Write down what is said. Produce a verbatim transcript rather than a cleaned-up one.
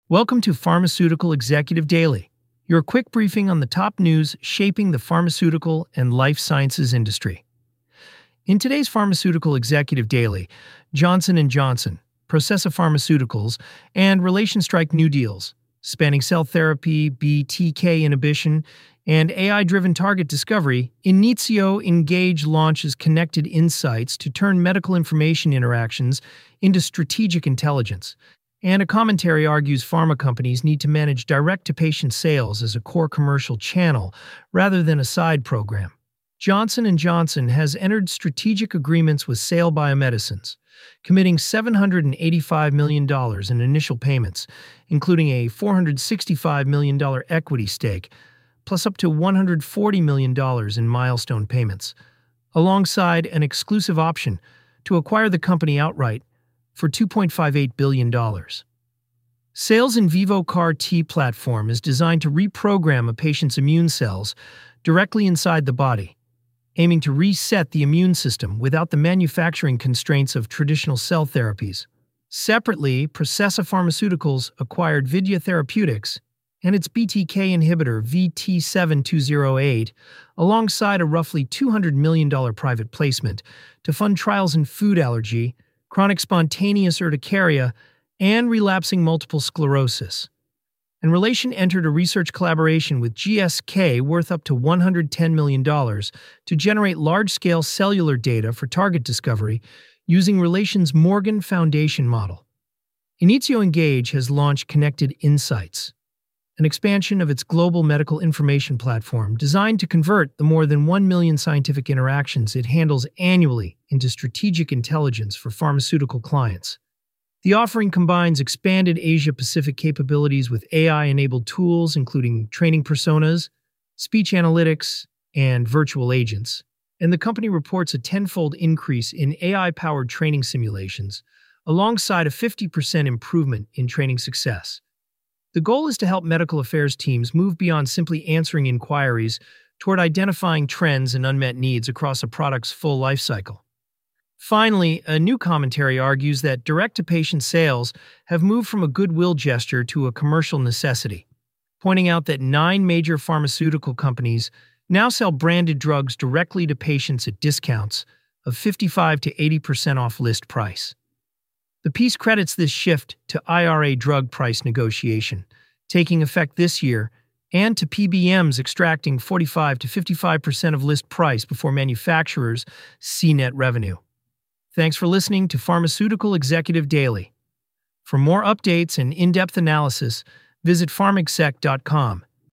Welcome to Pharmaceutical Executive Daily, your quick briefing on the top news shaping the pharmaceutical and life sciences industry. In today's Pharmaceutical Executive Daily, Johnson and Johnson, Processa Pharmaceuticals, and Relation strike new deals, spanning cell therapy, B T K inhibition, and A I-driven target discovery. Inizio Engage launches connected insights to turn medical information interactions into strategic intelligence. And a commentary argues pharma companies need to manage direct-to-patient sales as a core commercial channel rather than a side program. Johnson and Johnson has entered strategic agreements with Sale Biomedicines, committing seven hundred eighty-five million dollars in initial payments, including a four hundred sixty-five million dollars equity stake, plus up to one hundred forty million dollars in milestone payments, alongside an exclusive option to acquire the company outright for two point five eight billion dollars. Sale's in vivo C A R T platform is designed to reprogram a patient's immune cells directly inside the body, aiming to reset the immune system without the manufacturing constraints of traditional cell therapies. Separately, Processa Pharmaceuticals acquired Vidya Therapeutics and its B T K inhibitor V T seven two zero eight, alongside a roughly two hundred million dollars private placement to fund trials in food allergy, chronic spontaneous urticaria, and relapsing multiple sclerosis. And Relation entered a research collaboration with G S K worth up to one hundred ten million dollars to generate large-scale cellular data for target discovery using Relation's Morgan Foundation model. Inizio Engage has launched Connected Insights, an expansion of its global medical information platform designed to convert the more than one million scientific interactions it handles annually into strategic intelligence for pharmaceutical clients. The offering combines expanded Asia-Pacific capabilities with A I-enabled tools including training personas, speech analytics, and virtual agents, and the company reports a tenfold increase in A I-powered training simulations, alongside a fifty percent improvement in training success. The goal is to help medical affairs teams move beyond simply answering inquiries toward identifying trends and unmet needs across a product's full lifecycle. Finally, a new commentary argues that direct-to-patient sales have moved from a goodwill gesture to a commercial necessity, pointing out that nine major pharmaceutical companies now sell branded drugs directly to patients at discounts of fifty-five to eighty percent off list price. The piece credits this shift to I R A drug price negotiation, taking effect this year, and to P B Ms extracting forty-five to fifty-five percent of list price before manufacturers see net revenue. Thanks for listening to Pharmaceutical Executive Daily. For more updates and in-depth analysis, visit pharmexec dot com.